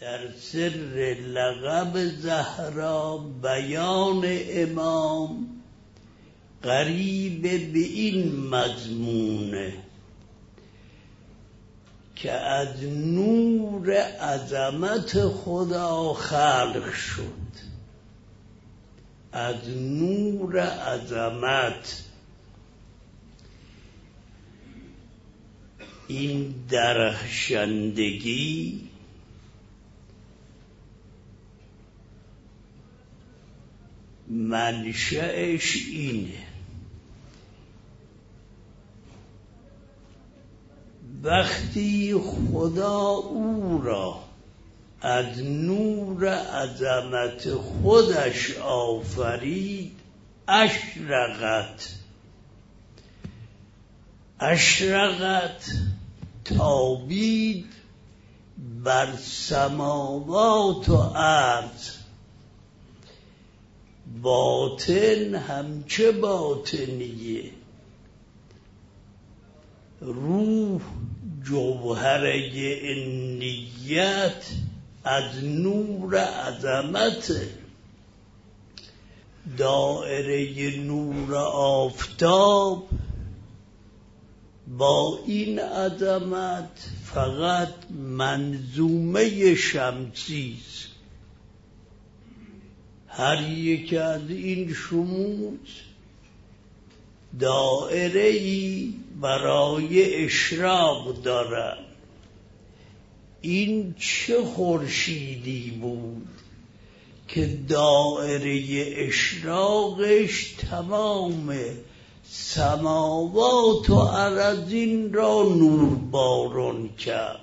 در سر لقب زهرا بیان امام قریب به این مضمونه که از نور عظمت خدا خلق شد، از نور عظمت. این درخشندگی منشأش اینه. وقتی خدا او را از نور عظمت خودش آفرید، اشرقت تابید بر سماوات و ارض. باطن همچه باطنیه، روح جوهره نیت از نور عظمت. دائره نور آفتاب با این عظمت فقط منظومه شمسیست. هر یک از این شموس دائره‌ای برای اشراق دارد. این چه خورشیدی بود که دائره اشراقش تمام سماوات و اراضین را نورباران کرد.